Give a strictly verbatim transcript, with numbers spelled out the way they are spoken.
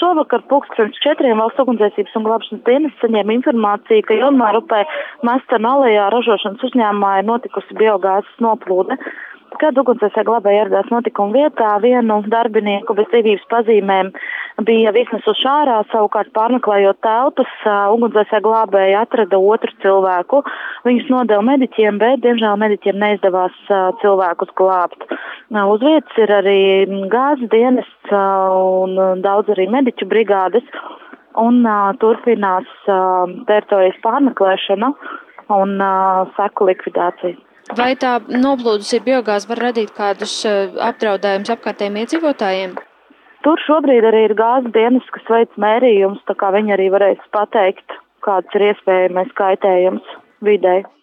šovakar pulksten pirms četriem valsts ugunsdzēsības un glābšanas dienests saņēma informāciju, ka Jonmārupē Mestena alejā ražošanas uzņēmumā ir notikusi biogāzes noplūde. Kad ugunsdzēsēji glābēji ieradās notikuma vietā, vienu darbinieku bez dzīvības pazīmēm bija iznesuši ārā, savukārt pārmeklējot telpas, ugunsdzēsēji glābēji atrada otru cilvēku. Viņus nodeva mediķiem, bet, diemžēl, mediķiem neizdevās cilvēkus glābt. Uz vietas ir arī gāzes dienests un daudz arī mediķu brigādes, un turpinās teritorijas pārmeklēšana un seku likvidācija. Vai tā noplūdusi biogāze var radīt kādus apdraudējumus apkārtējiem iedzīvotājiem? Tur šobrīd arī ir gāzes dienas, kas veic mērījumus, tā kā viņi arī varēs pateikt, kāds ir iespējamais kaitējums videi.